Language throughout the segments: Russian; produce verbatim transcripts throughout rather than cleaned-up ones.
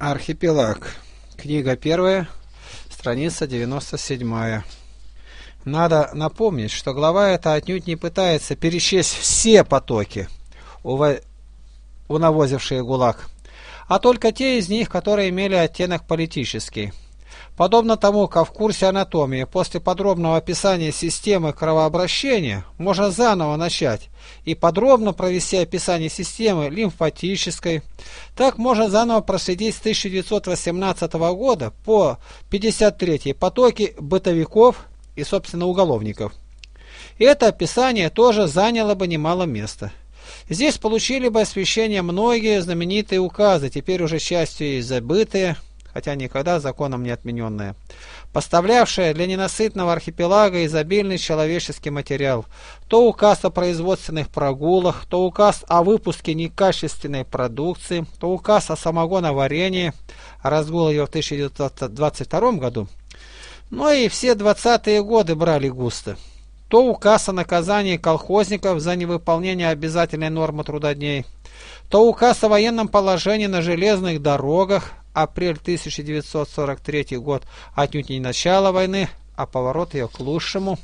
Архипелаг. Книга первая, страница девяносто седьмая. Надо напомнить, что глава эта отнюдь не пытается перечесть все потоки, унавозившие ГУЛАГ, а только те из них, которые имели оттенок политический. Подобно тому, как в курсе анатомии после подробного описания системы кровообращения можно заново начать и подробно провести описание системы лимфатической, так можно заново проследить с тысяча девятьсот восемнадцатого года по пятьдесят третий потоки бытовиков и, собственно, уголовников. И это описание тоже заняло бы немало места. Здесь получили бы освещение многие знаменитые указы, теперь уже частью и забытые, хотя никогда законом не отмененные, поставлявшие для ненасытного архипелага изобильный человеческий материал. То указ о производственных прогулах, то указ о выпуске некачественной продукции, то указ о самогоноварении, разгул ее в тысяча девятьсот двадцать втором году, но и все двадцатые годы брали густо. То указ о наказании колхозников за невыполнение обязательной нормы трудодней, то указ о военном положении на железных дорогах, апрель тысяча девятьсот сорок третий год, отнюдь не начало войны, а поворот ее к лучшему.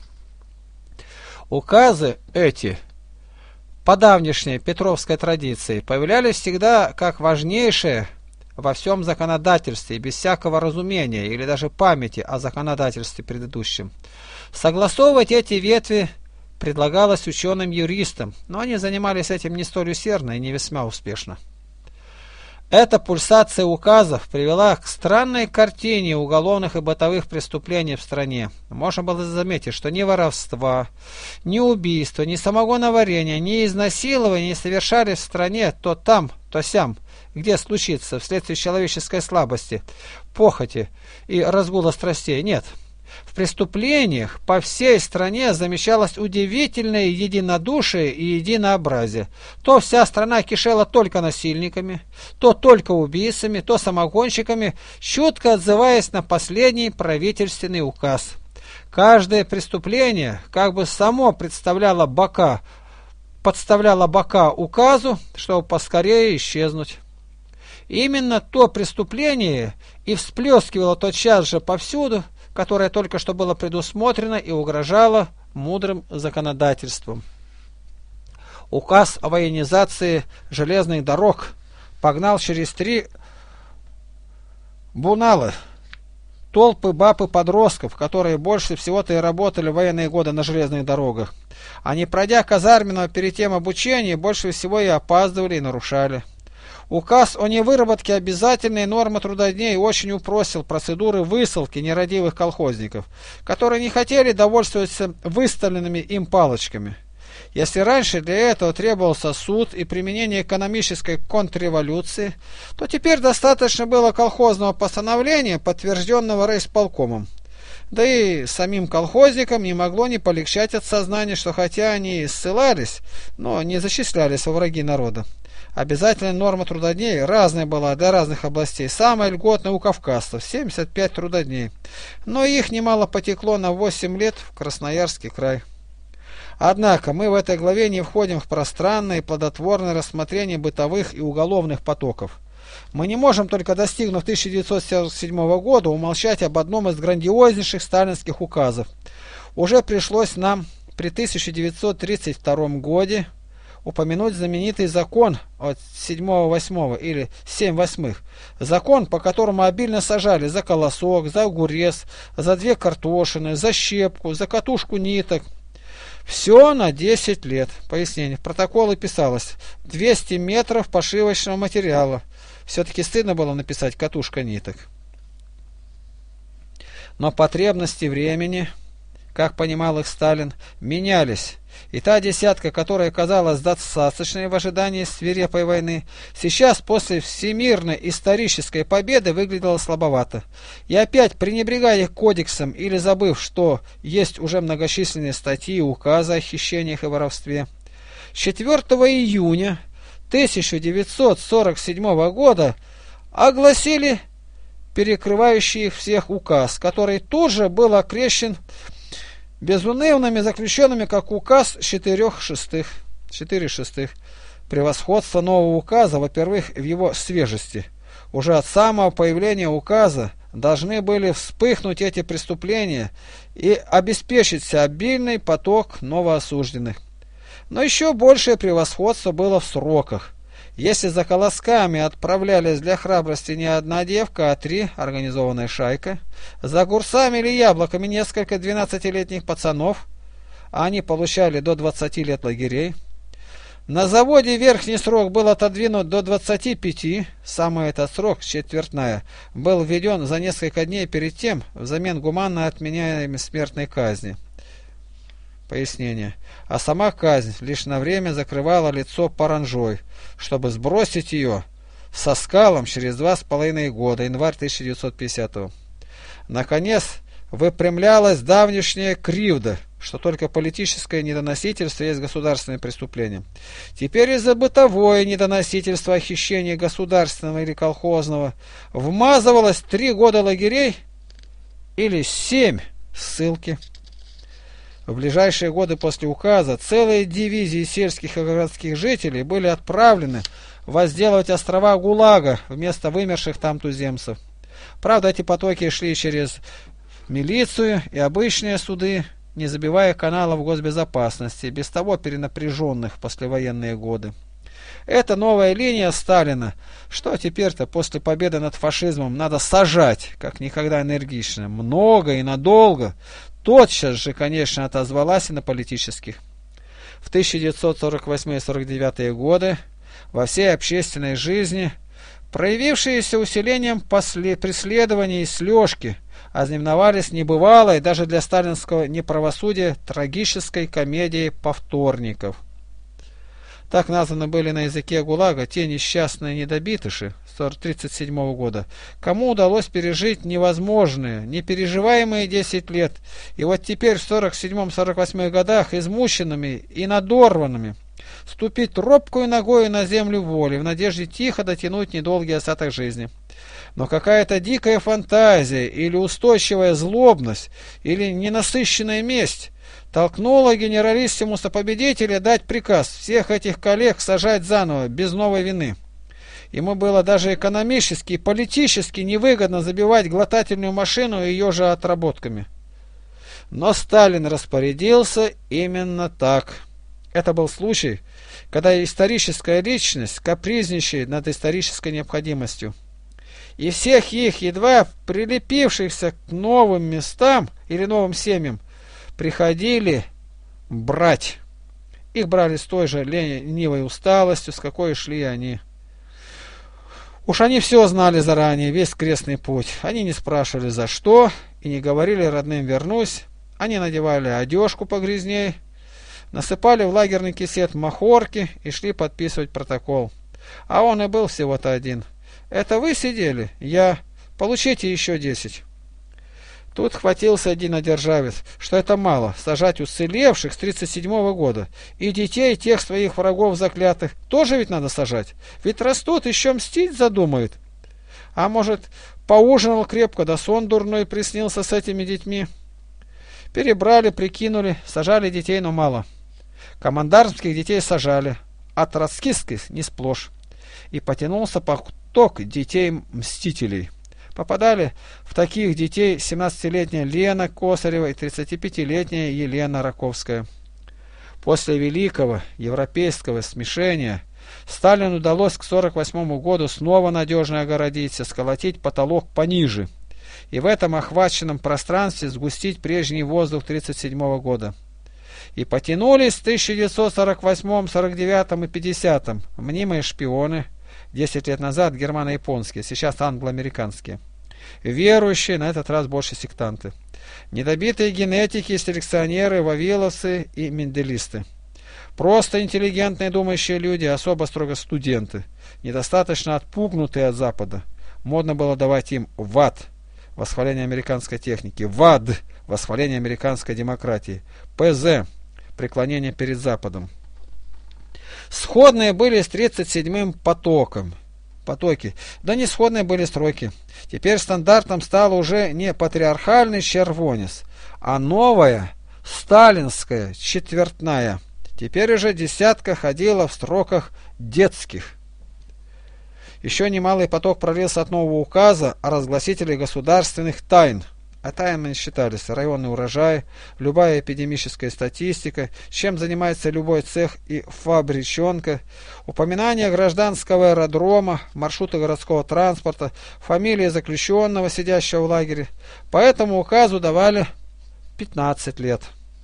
Указы эти, по давнишней петровской традиции, появлялись всегда как важнейшие во всем законодательстве, без всякого разумения или даже памяти о законодательстве предыдущем. Согласовывать эти ветви предлагалось ученым-юристам, но они занимались этим не столь усердно и не весьма успешно. Эта пульсация указов привела к странной картине уголовных и бытовых преступлений в стране. Можно было заметить, что ни воровства, ни убийства, ни самогоноварения, ни изнасилования не совершались в стране то там, то сям, где случится вследствие человеческой слабости, похоти и разгула страстей. Нет. В преступлениях по всей стране замечалось удивительное единодушие и единообразие. То вся страна кишела только насильниками, то только убийцами, то самогонщиками, чутко отзываясь на последний правительственный указ. Каждое преступление как бы само представляло бока, подставляло бока указу, чтобы поскорее исчезнуть. Именно то преступление и всплескивало тотчас же повсюду, которое только что было предусмотрено и угрожало мудрым законодательством. Указ о военизации железных дорог погнал через три бунала толпы баб и подростков, которые больше всего-то и работали в военные годы на железных дорогах. Они, пройдя казарменного перед тем обучения, больше всего и опаздывали и нарушали. Указ о невыработке обязательной нормы трудодней очень упростил процедуры высылки нерадивых колхозников, которые не хотели довольствоваться выставленными им палочками. Если раньше для этого требовался суд и применение экономической контрреволюции, то теперь достаточно было колхозного постановления, подтвержденного райисполкомом. Да и самим колхозникам не могло не полегчать от сознания, что хотя они и ссылались, но не зачислялись во враги народа. Обязательная норма трудодней разная была для разных областей. Самая льготная у кавказцев – семьдесят пять трудодней. Но их немало потекло на восемь лет в Красноярский край. Однако мы в этой главе не входим в пространное и плодотворное рассмотрение бытовых и уголовных потоков. Мы не можем, только достигнув тысяча девятьсот сорок седьмого года, умолчать об одном из грандиознейших сталинских указов. Уже пришлось нам при тысяча девятьсот тридцать втором году упомянуть знаменитый закон от седьмого восьмого или семь восьмых. Закон, по которому обильно сажали за колосок, за огурец, за две картошины, за щепку, за катушку ниток. Все на десять лет. Пояснение. В протоколы писалось двести метров пошивочного материала. Все-таки стыдно было написать катушка ниток. Но потребности времени, как понимал их Сталин, менялись. И та десятка, которая казалась достаточной в ожидании свирепой войны, сейчас после всемирной исторической победы выглядела слабовато. И опять, пренебрегая их кодексом или забыв, что есть уже многочисленные статьи и указы о хищениях и воровстве, четвёртого июня тысяча девятьсот сорок седьмого года огласили перекрывающий их всех указ, который тут же был окрещен безунывными заключенными как указ четырех шестых. Четыре шестых. Превосходство нового указа, во-первых, в его свежести, Уже от самого появления указа должны были вспыхнуть эти преступления и обеспечиться обильный поток новоосужденных. Но еще большее превосходство было в сроках. Если за колосками отправлялись для храбрости не одна девка, а три, организованная шайка, за огурцами или яблоками несколько двенадцатилетних пацанов, а они получали до двадцати лет лагерей. На заводе верхний срок был отодвинут до двадцати пяти, самый этот срок, четвертная, был введен за несколько дней перед тем взамен гуманно отменяемой смертной казни. Пояснение. А сама казнь лишь на время закрывала лицо паранжой, чтобы сбросить ее со скалом через два с половиной года, январь тысяча девятьсот пятидесятого. Наконец, выпрямлялась давнишняя кривда, что только политическое недоносительство есть государственное преступление. Теперь из-за бытовое недоносительство о хищении государственного или колхозного вмазывалось три года лагерей или семь ссылки. В ближайшие годы после указа целые дивизии сельских и городских жителей были отправлены возделывать острова ГУЛАГа вместо вымерших там туземцев. Правда, эти потоки шли через милицию и обычные суды, не забивая каналов госбезопасности, без того перенапряженных в послевоенные годы. Эта новая линия Сталина, что теперь-то после победы над фашизмом надо сажать, как никогда энергично, много и надолго, тотчас же, конечно, отозвалась и на политических. В тысяча девятьсот сорок восьмой — сорок девятые годы во всей общественной жизни, проявившиеся усилением после преследований и слежки, ознаменовались небывалой даже для сталинского неправосудия трагической комедией повторников. Так названы были на языке ГУЛАГа те несчастные недобитыши тридцать седьмого года, кому удалось пережить невозможные, непереживаемые десять лет, и вот теперь в сорок седьмом — сорок восьмом годах измученными и надорванными ступить робкую ногою на землю воли в надежде тихо дотянуть недолгий остаток жизни. Но какая-то дикая фантазия или устойчивая злобность или ненасыщенная месть толкнула генералиссимуса победителя дать приказ всех этих коллег сажать заново, без новой вины. Ему было даже экономически и политически невыгодно забивать глотательную машину ее же отработками. Но Сталин распорядился именно так. Это был случай, когда историческая личность капризничает над исторической необходимостью. И всех их, едва прилепившихся к новым местам или новым семьям, приходили брать. Их брали с той же ленивой усталостью, с какой шли они. Уж они все знали заранее, весь крестный путь. Они не спрашивали за что и не говорили родным «вернусь». Они надевали одежку погрязней, насыпали в лагерный кисет махорки и шли подписывать протокол. А он и был всего-то один. «Это вы сидели? Я. Получите еще десять». Тут хватился один одержавец, что это мало, сажать уцелевших с тридцать седьмого года. И детей тех своих врагов заклятых тоже ведь надо сажать. Ведь растут, еще мстить задумают. А может, поужинал крепко, да сон дурной приснился с этими детьми. Перебрали, прикинули, сажали детей, но мало. Командармских детей сажали, а троцкистских не сплошь. И потянулся поток детей-мстителей. Попадали в таких детей семнадцатилетняя Лена Косарева и тридцатипятилетняя Елена Раковская. После великого европейского смешения Сталину удалось к сорок восьмому году снова надежно огородиться, сколотить потолок пониже и в этом охваченном пространстве сгустить прежний воздух тридцать седьмого года. И потянулись в тысяча девятьсот сорок восьмом, сорок девятом и пятидесятом мнимые шпионы, десять лет назад германо-японские, сейчас англо-американские. Верующие, на этот раз больше сектанты. Недобитые генетики, селекционеры, вавиловцы и менделисты. Просто интеллигентные думающие люди, особо строго студенты, недостаточно отпугнутые от Запада. Модно было давать им «вад» — восхваление американской техники, «вад» — восхваление американской демократии, «пэ зэ» — преклонение перед Западом. Сходные были с тридцать седьмым потоком. Потоки. Да не сходные были строки. Теперь стандартом стал уже не патриархальный червонец, а новая сталинская четвертная. Теперь уже десятка ходила в строках детских. Еще немалый поток пролился от нового указа о разгласителе государственных тайн. А тайнами считались районный урожай, любая эпидемическая статистика, чем занимается любой цех и фабричонка, упоминание гражданского аэродрома, маршрута городского транспорта, фамилии заключенного, сидящего в лагере. По этому указу давали пятнадцать лет.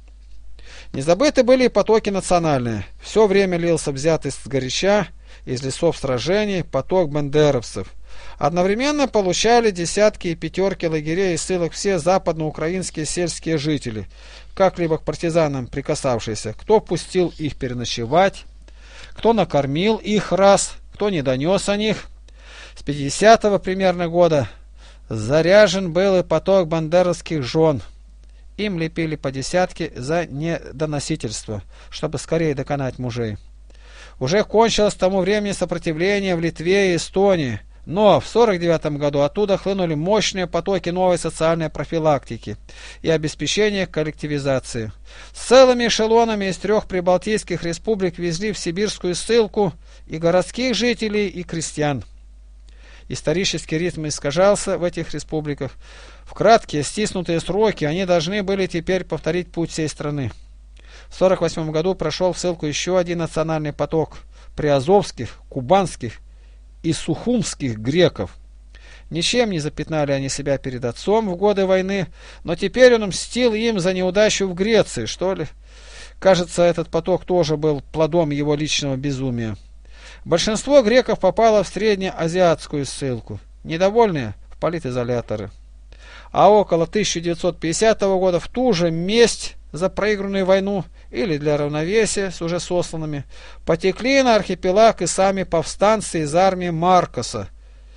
Не забыты были и потоки национальные. Все время лился взятый сгоряча из лесов сражений поток бандеровцев. Одновременно получали десятки и пятерки лагерей и ссылок все западноукраинские сельские жители, как-либо к партизанам прикасавшиеся, кто пустил их переночевать, кто накормил их раз, кто не донес о них. С пятидесятого примерно года заряжен был и поток бандеровских жен. Им лепили по десятке за недоносительство, чтобы скорее доконать мужей. Уже кончилось к тому времени сопротивление в Литве и Эстонии, но в сорок девятом году оттуда хлынули мощные потоки новой социальной профилактики и обеспечения коллективизации. С целыми эшелонами из трех прибалтийских республик везли в сибирскую ссылку и городских жителей, и крестьян. Исторический ритм искажался в этих республиках. В краткие стиснутые сроки они должны были теперь повторить путь всей страны. В сорок восьмом году прошел в ссылку еще один национальный поток приазовских, кубанских и сухумских греков. Ничем не запятнали они себя перед отцом в годы войны, но теперь он мстил им за неудачу в Греции, что ли. Кажется, этот поток тоже был плодом его личного безумия. Большинство греков попало в среднеазиатскую ссылку, недовольные в политизоляторы. А около тысяча девятьсот пятидесятого года в ту же месть за проигранную войну или для равновесия с уже сосланными потекли на архипелаг и сами повстанцы из армии Маркоса,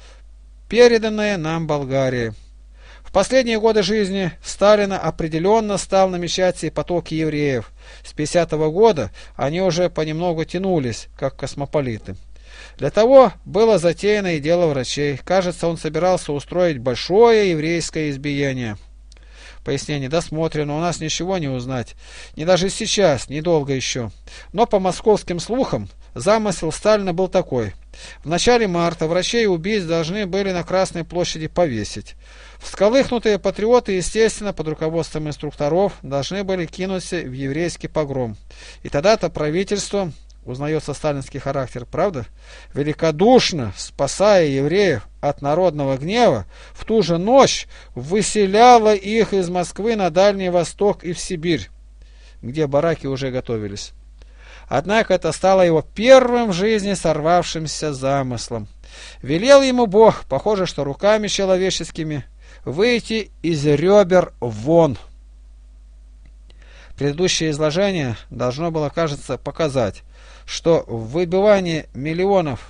переданные нам Болгарии. В последние годы жизни Сталина определенно стал намечаться и поток евреев. С пятидесятого года они уже понемногу тянулись, как космополиты. Для того было затеяно и дело врачей. Кажется, он собирался устроить большое еврейское избиение. Пояснение досмотрено, у нас ничего не узнать. Не даже сейчас, недолго еще. Но по московским слухам, замысел Сталина был такой. В начале марта врачей и убийц должны были на Красной площади повесить. Всколыхнутые патриоты, естественно, под руководством инструкторов, должны были кинуться в еврейский погром. И тогда-то правительство, узнается сталинский характер, правда, великодушно, спасая евреев от народного гнева, в ту же ночь выселяло их из Москвы на Дальний Восток и в Сибирь, где бараки уже готовились. Однако это стало его первым в жизни сорвавшимся замыслом. Велел ему Бог, похоже, что руками человеческими, выйти из ребер вон. Предыдущее изложение должно было, кажется, показать, что в выбивании миллионов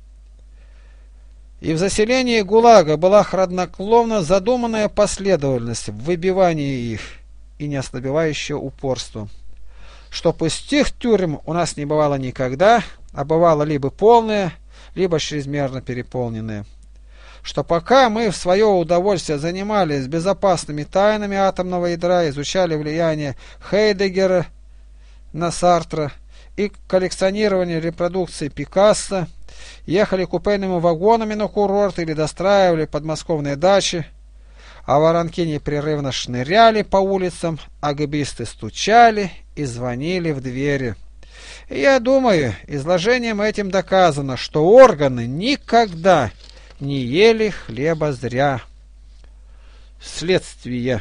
и в заселении ГУЛАГа была хладнокровно задуманная последовательность в выбивании их и неослабевающее упорство. Что пустых тюрем у нас не бывало никогда, а бывало либо полные, либо чрезмерно переполненные. Что пока мы в свое удовольствие занимались безопасными тайнами атомного ядра, изучали влияние Хайдеггера на Сартра и коллекционирование репродукции Пикассо, ехали купейными вагонами на курорт или достраивали подмосковные дачи, а воронки непрерывно шныряли по улицам, а гэбисты стучали и звонили в двери. И я думаю, изложением этим доказано, что органы никогда не ели хлеба зря. Следствие.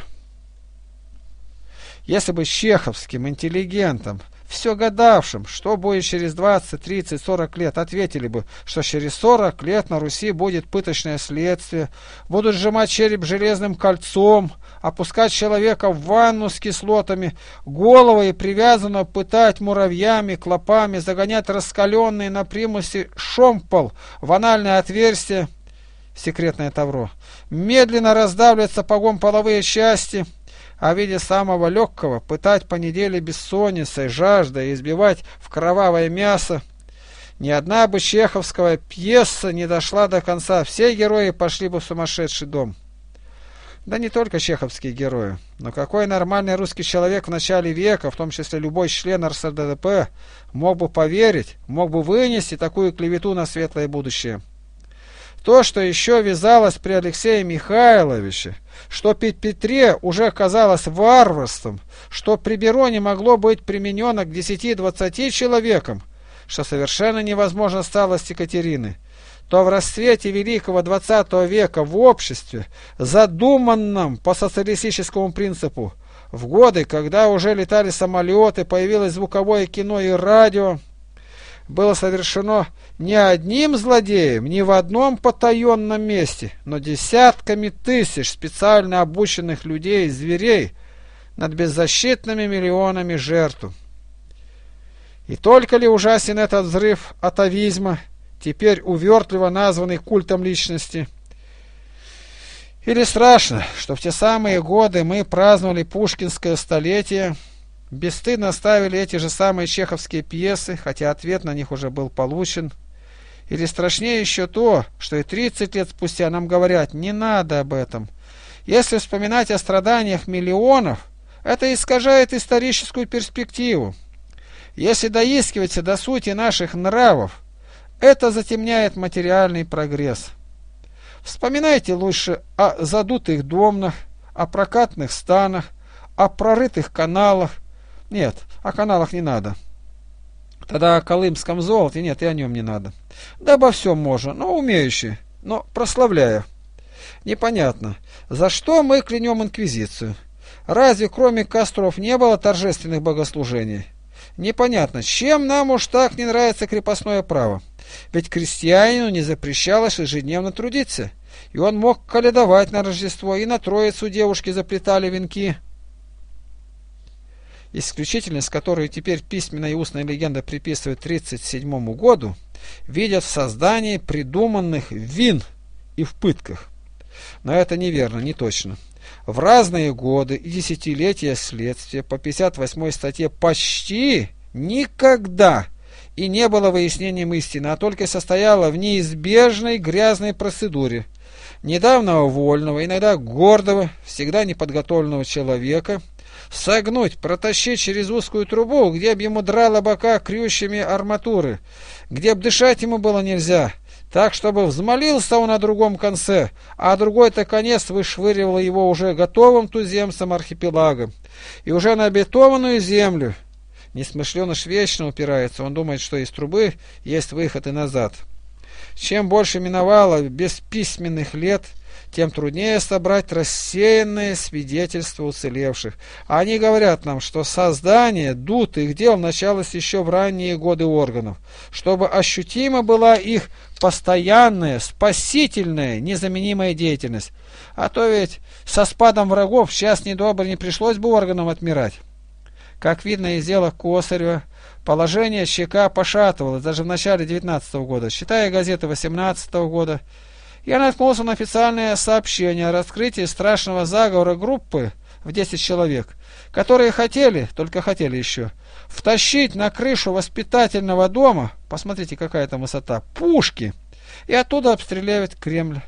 Если бы чеховским интеллигентам, все гадавшим, что будет через двадцать, тридцать, сорок лет, ответили бы, что через сорок лет на Руси будет пыточное следствие, будут сжимать череп железным кольцом, опускать человека в ванну с кислотами, головой привязанного пытать муравьями, клопами, загонять раскаленный на примусе шомпол в анальное отверстие, секретное тавро, медленно раздавливать сапогом половые части, а в виде самого легкого пытать по неделе бессонницей, жаждой, избивать в кровавое мясо. Ни одна бы чеховская пьеса не дошла до конца, все герои пошли бы в сумасшедший дом. Да не только чеховские герои, но какой нормальный русский человек в начале века, в том числе любой член эр эс эр дэ пэ, мог бы поверить, мог бы вынести такую клевету на светлое будущее? То, что еще вязалось при Алексее Михайловиче, что при Петре уже казалось варварством, что при Бероне могло быть применено к десяти-двадцати человекам, что совершенно невозможно стало с Екатерины, то в расцвете великого двадцатого века в обществе, задуманном по социалистическому принципу, в годы, когда уже летали самолеты, появилось звуковое кино и радио, было совершено не одним злодеем, не в одном потаенном месте, но десятками тысяч специально обученных людей и зверей над беззащитными миллионами жертв. И только ли ужасен этот взрыв атавизма, теперь увертливо названный культом личности? Или страшно, что в те самые годы мы праздновали пушкинское столетие, бесстыдно ставили эти же самые чеховские пьесы, хотя ответ на них уже был получен? Или страшнее еще то, что и тридцать лет спустя нам говорят: не надо об этом. Если вспоминать о страданиях миллионов, это искажает историческую перспективу. Если доискиваться до сути наших нравов, это затемняет материальный прогресс. Вспоминайте лучше о задутых домнах, о прокатных станах, о прорытых каналах. Нет, о каналах не надо. Тогда о колымском золоте нет, и о нем не надо. Да обо всем можно, но умеющий, но прославляя. Непонятно, за что мы клянем инквизицию? Разве кроме костров не было торжественных богослужений? Непонятно, чем нам уж так не нравится крепостное право? Ведь крестьянину не запрещалось ежедневно трудиться, и он мог колядовать на Рождество, и на Троицу девушки заплетали венки. Исключительность, которую теперь письменная и устная легенда приписывает тридцать седьмому году, видят в создании придуманных вин и в пытках. Но это неверно, не точно. В разные годы и десятилетия следствия по пятьдесят восьмой статье почти никогда и не было выяснением истины, а только состояло в неизбежной грязной процедуре недавнего вольного, иногда гордого, всегда неподготовленного человека согнуть, протащить через узкую трубу, где б ему драло бока крючьями арматуры, где б дышать ему было нельзя, так, чтобы взмолился он на другом конце, а другой-то конец вышвыривал его уже готовым туземцем архипелага, и уже на обетованную землю. Несмышленыш вечно упирается, он думает, что из трубы есть выход и назад. Чем больше миновало бесписьменных лет, тем труднее собрать рассеянные свидетельства уцелевших. Они говорят нам, что создание дутых дел началось еще в ранние годы органов, чтобы ощутима была их постоянная, спасительная, незаменимая деятельность. А то ведь со спадом врагов сейчас недобро не пришлось бы органам отмирать. Как видно из дела Косарева, положение ЧК пошатывалось даже в начале девятнадцатого года. Читая газеты восемнадцатого года, я наткнулся на официальное сообщение о раскрытии страшного заговора группы в десять человек, которые хотели, только хотели еще, втащить на крышу воспитательного дома, посмотрите, какая там высота, пушки, и оттуда обстреливать Кремль.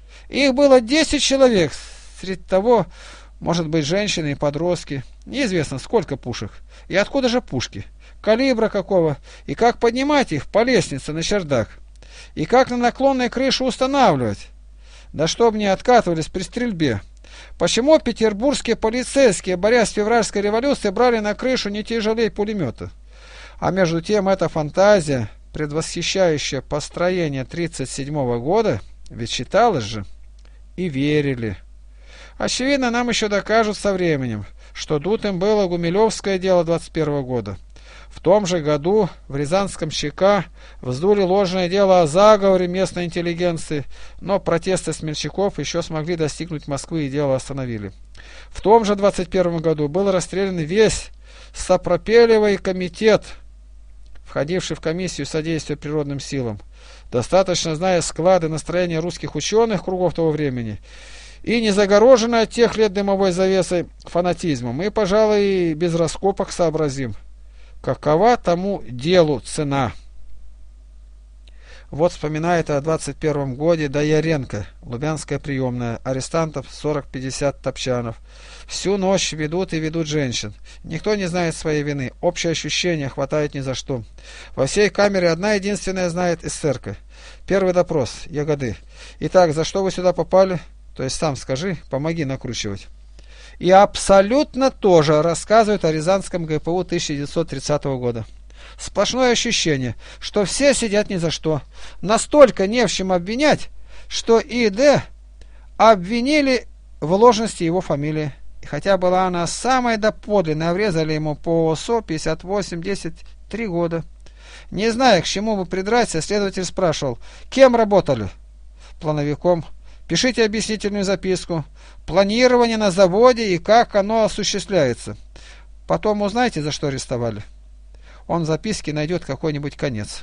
Их было десять человек, среди того, может быть, женщины и подростки. Неизвестно, сколько пушек. И откуда же пушки? Калибра какого? И как поднимать их по лестнице на чердак? И как на наклонной крыше устанавливать? Да чтоб не откатывались при стрельбе. Почему петербургские полицейские, борясь с февральской революцией, брали на крышу не тяжелее пулемета? А между тем эта фантазия, предвосхищающая построение тридцать седьмого года, ведь считалось же, и верили. Очевидно, нам еще докажут со временем, что дутым было гумилевское дело двадцать первого года. В том же году в Рязанском ЧК вздули ложное дело о заговоре местной интеллигенции, но протесты смельчаков еще смогли достигнуть Москвы и дело остановили. В том же двадцать первом году был расстрелян весь Сапропелевый комитет, входивший в комиссию содействия природным силам. Достаточно зная склады настроения русских ученых кругов того времени, и не загороженный от тех лет дымовой завесой фанатизмом, мы, пожалуй, без раскопок сообразим, какова тому делу цена. Вот вспоминает о двадцать первом годе Дояренко, Лубянская приемная, арестантов сорок-пятьдесят топчанов. Всю ночь ведут и ведут женщин. Никто не знает своей вины, общее ощущение хватает ни за что. Во всей камере одна единственная знает эсерка. Первый допрос. Ягоды. Итак, за что вы сюда попали? То есть сам скажи, помоги накручивать. И абсолютно тоже рассказывают о Рязанском ГПУ тысяча девятьсот тридцатого года. Сплошное ощущение, что все сидят ни за что. Настолько не в чем обвинять, что И.Д. обвинили в ложности его фамилии. И хотя была она самая доподлинная, врезали ему по ОСО пятьдесят восемь десять три года. Не зная, к чему бы придраться, следователь спрашивал, кем работали? Плановиком. Пишите объяснительную записку. Планирование на заводе и как оно осуществляется. Потом узнаете, за что арестовали. Он в записке найдет какой-нибудь конец.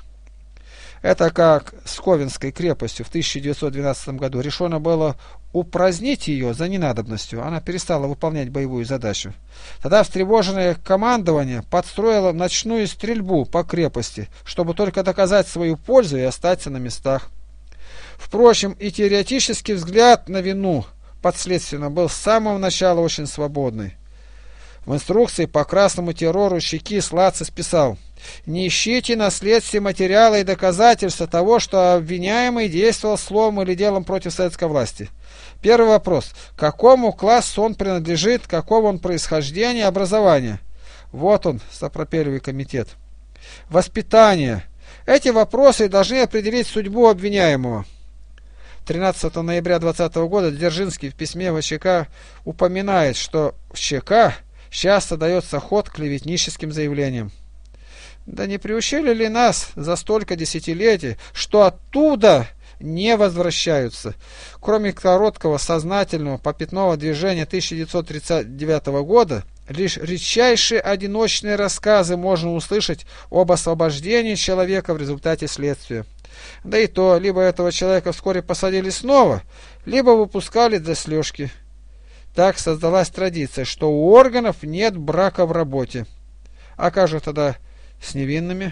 Это как с Ковенской крепостью в тысяча девятьсот двенадцатом году. Решено было упразднить ее за ненадобностью. Она перестала выполнять боевую задачу. Тогда встревоженное командование подстроило ночную стрельбу по крепости, чтобы только доказать свою пользу и остаться на местах. Впрочем, и теоретический взгляд на вину подследственного был с самого начала очень свободный. В инструкции по красному террору Щекис Лацис писал: «Не ищите на следствии материала и доказательства того, что обвиняемый действовал словом или делом против советской власти». Первый вопрос. К какому классу он принадлежит, какого он происхождения и образования? Вот он, Сапропелевый комитет. Воспитание. Эти вопросы должны определить судьбу обвиняемого. тринадцатого ноября двадцатого года Дзержинский в письме в ЧК упоминает, что в ЧК часто дается ход клеветническим заявлениям. Да не приучили ли нас за столько десятилетий, что оттуда не возвращаются? Кроме короткого сознательного попятного движения тысяча девятьсот тридцать девятого года, лишь редчайшие одиночные рассказы можно услышать об освобождении человека в результате следствия. Да и то, либо этого человека вскоре посадили снова, либо выпускали для слежки. Так создалась традиция, что у органов нет брака в работе. А как же тогда с невинными?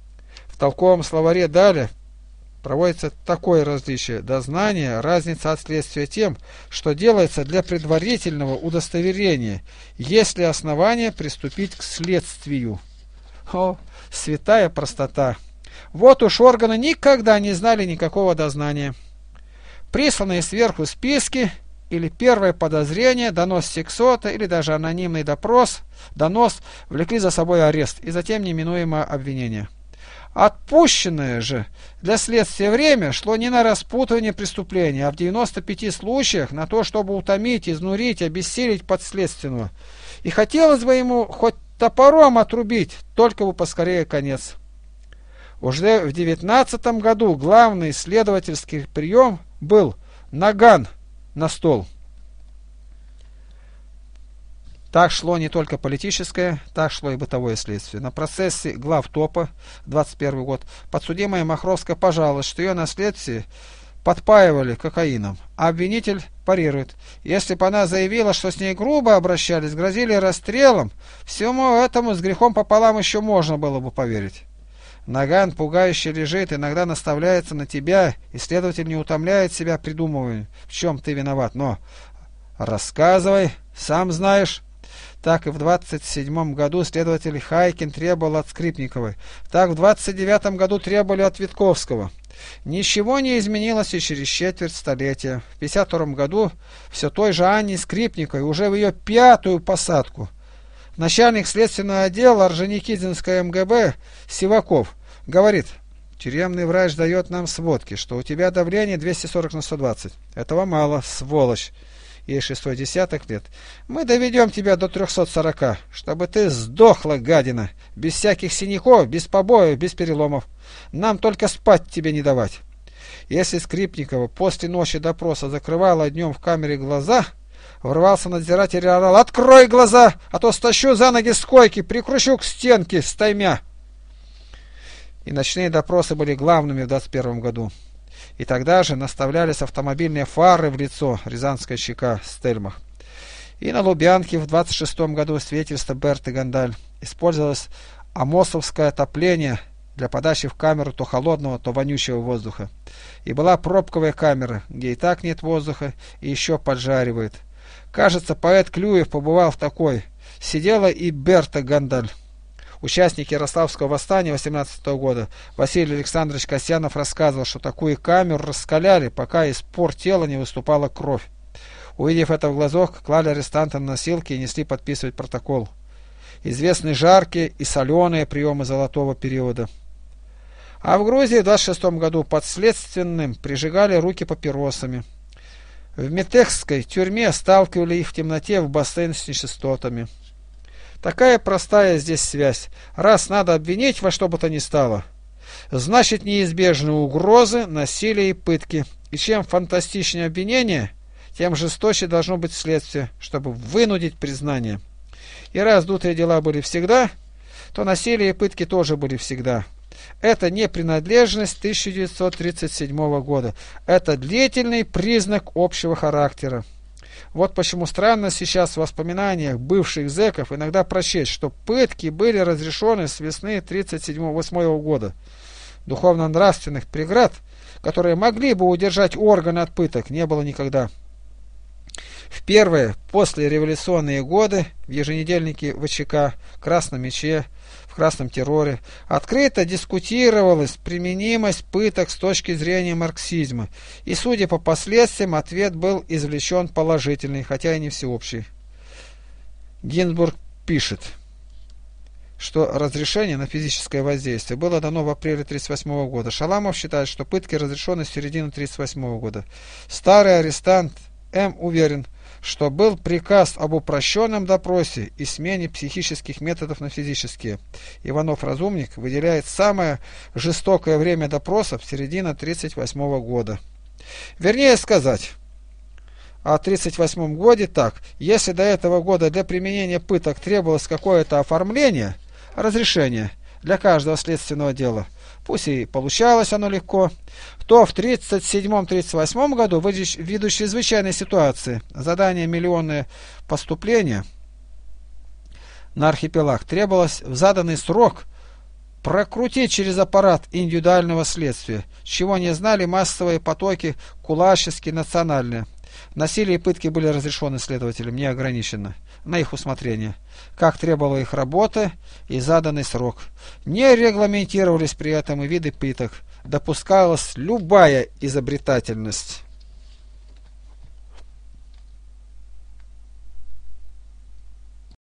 В толковом словаре далее проводится такое различие: дознание, разница от следствия тем, что делается для предварительного удостоверения, есть ли основания приступить к следствию. О, святая простота! Вот уж органы никогда не знали никакого дознания. Присланные сверху списки или первое подозрение, донос сексота или даже анонимный допрос, донос влекли за собой арест и затем неминуемое обвинение. Отпущенное же для следствия время шло не на распутывание преступления, а в девяноста пяти случаях на то, чтобы утомить, изнурить, обессилить подследственного. И хотелось бы ему хоть топором отрубить, только бы поскорее конец. Уже в девятнадцатом году главный следовательский прием был наган на стол. Так шло не только политическое, так шло и бытовое следствие. На процессе главтопа двадцать первый год подсудимая Махровская пожаловалась, что ее на следствии подпаивали кокаином, а обвинитель парирует: если бы она заявила, что с ней грубо обращались, грозили расстрелом, всему этому с грехом пополам еще можно было бы поверить. Наган пугающе лежит, иногда наставляется на тебя, и следователь не утомляет себя придумыванием, в чем ты виноват, но рассказывай, сам знаешь. Так и в двадцать седьмом году следователь Хайкин требовал от Скрипниковой, так в двадцать девятом году требовали от Витковского. Ничего не изменилось и через четверть столетия. В пятьдесят втором году все той же Анне Скрипниковой, уже в ее пятую посадку. Начальник следственного отдела Орджоникидзевского эм гэ бэ Сиваков говорит: тюремный врач дает нам сводки, что у тебя давление двести сорок на сто двадцать. Этого мало, сволочь. Ей шестой десяток лет. Мы доведем тебя до трехсот сорока, чтобы ты сдохла, гадина, без всяких синяков, без побоев, без переломов. Нам только спать тебе не давать. Если Скрипникова после ночи допроса закрывала днем в камере глаза, ворвался надзиратель и орал: «Открой глаза, а то стащу за ноги с койки, прикручу к стенке стаймя». И ночные допросы были главными в двадцать первом году. И тогда же наставлялись автомобильные фары в лицо, Рязанская ЧК, Стельмах. И на Лубянке в двадцать шестом году свидетельство Берты Гандаль использовалось амосовское отопление для подачи в камеру то холодного, то вонючего воздуха. И была пробковая камера, где и так нет воздуха, и еще поджаривает. Кажется, поэт Клюев побывал в такой. Сидела и Берта Гандаль. Участник Ярославского восстания восемнадцатого года Василий Александрович Касьянов рассказывал, что такую камеру раскаляли, пока из пор тела не выступала кровь. Увидев это в глазок, клали арестанта на носилки и несли подписывать протокол. Известны жаркие и соленые приемы золотого периода. А в Грузии в двадцать шестом году подследственным прижигали руки папиросами. В Метекской тюрьме сталкивали их в темноте в бассейн с нечистотами. Такая простая здесь связь. Раз надо обвинить во что бы то ни стало, значит неизбежны угрозы, насилие и пытки. И чем фантастичнее обвинение, тем жесточе должно быть следствие, чтобы вынудить признание. И раз дутые дела были всегда, то насилие и пытки тоже были всегда. Это не принадлежность тысяча девятьсот тридцать седьмого года. Это длительный признак общего характера. Вот почему странно сейчас в воспоминаниях бывших зэков иногда прочесть, что пытки были разрешены с весны тридцать восьмого года. Духовно-нравственных преград, которые могли бы удержать органы от пыток, не было никогда. В первые послереволюционные годы в еженедельнике ВЧК, Красном Мече, в Красном терроре открыто дискутировалась применимость пыток с точки зрения марксизма, и, судя по последствиям, ответ был извлечен положительный, хотя и не всеобщий. Гинзбург пишет, что разрешение на физическое воздействие было дано в апреле тридцать восьмого года. Шаламов считает, что пытки разрешены с середины тридцать восьмого года. Старый арестант М. уверен, что был приказ об упрощенном допросе и смене психических методов на физические. Иванов-Разумник выделяет самое жестокое время допросов середина тридцать восьмого года. Вернее сказать, о тридцать восьмом годе так: если до этого года для применения пыток требовалось какое-то оформление, разрешение для каждого следственного дела, пусть и получалось оно легко, то в тридцать седьмом — тридцать восьмом году, ввиду чрезвычайной ситуации, задание миллионные поступления на архипелаг, требовалось в заданный срок прокрутить через аппарат индивидуального следствия, чего не знали массовые потоки кулаческие, национальные. Насилие и пытки были разрешены следователям неограниченно, на их усмотрение, как требовала их работа и заданный срок. Не регламентировались при этом и виды пыток, допускалась любая изобретательность.